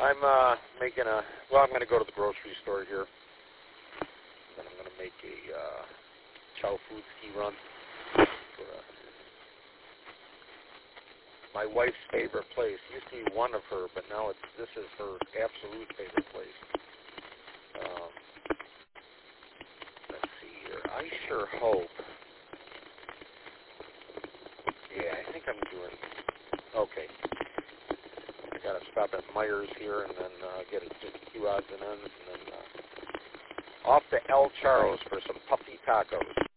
I'm making a, well, I'm going to go to the grocery store here. Then I'm going to make a chow food ski run. My wife's favorite place. Used to be one of her, but now this is her absolute favorite place. Let's see here. I sure hope. Yeah, I think I'm doing okay. I got to stop at Myers here and then get just a few odds and ends, and then off to El Charros for some puppy tacos.